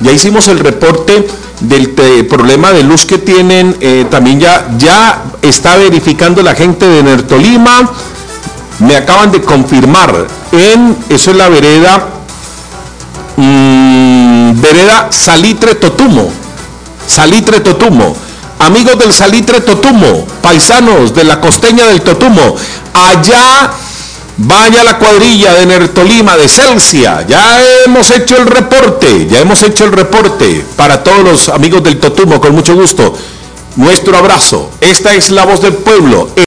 Ya hicimos el reporte del problema de luz que tienen, también ya está verificando la gente de Enertolima. Me acaban de confirmar, eso es la vereda Salitre Totumo. Amigos del Salitre Totumo, paisanos de la costeña del Totumo, allá vaya la cuadrilla de Enertolima, de Celsia. Ya hemos hecho el reporte para todos los amigos del Totumo, con mucho gusto. Nuestro abrazo. Esta es la voz del pueblo.